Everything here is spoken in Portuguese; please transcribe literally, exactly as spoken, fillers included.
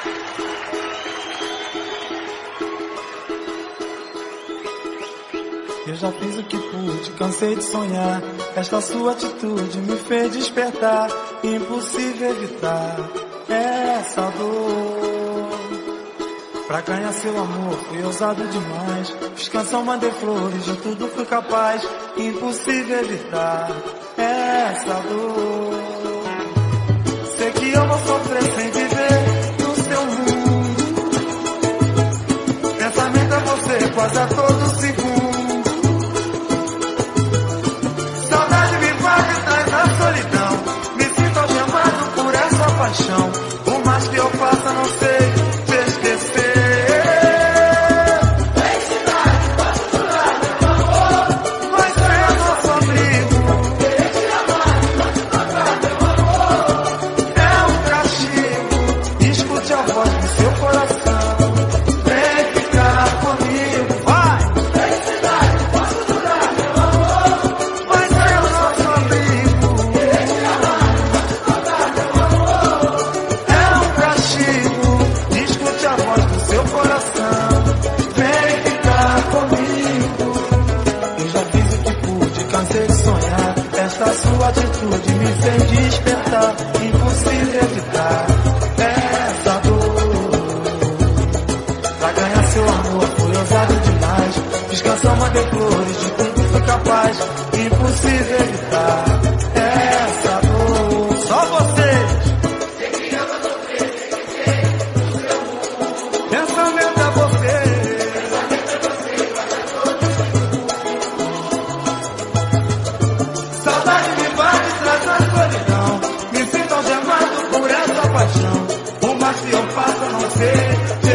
Eu já fiz o que pude, cansei de sonhar. Esta sua atitude me fez despertar. Impossível evitar essa dor. Pra ganhar seu amor fui ousado demais. Fiz canção, mandei flores, de tudo fui capaz. Impossível evitar essa dor. Sei que eu vou sofrer sem viver no seu mundo. Pensamento é você quase a todo segundo. Paixão, por mais que eu faça, não sei te esquecer. Felicidade, posso durar, meu amor. Vai ser o nosso abrigo. Querer te amar, posso encontrar, meu amor. É um castigo. Escute a voz do seu coração. Vem ficar comigo, vai. Felicidade, posso durar, meu amor. Vai ser o nosso abrigo. Querer te amar, posso encontrar, meu amor. Escute a voz do seu coração, vem ficar comigo. Eu já fiz o que pude, cansei de sonhar. Esta sua atitude me fez despertar. Impossível evitar essa dor. Pra ganhar seu amor fui ousado demais. Fiz canção, mandei flores, de tudo fui capaz. Impossível evitar essa dor. Só vocês. Pensamento é você. Saudade me bate, traz a solidão. Me sinto algemado por essa paixão. Por mais que eu faça, não sei